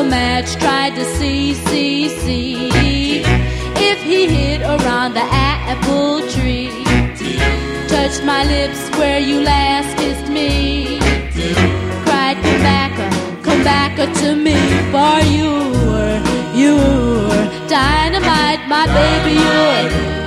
a match, tried to see if he hid around the apple tree. Touched my lips where you last kissed me. Cried, come back to me, for you were dynamite, my baby, you were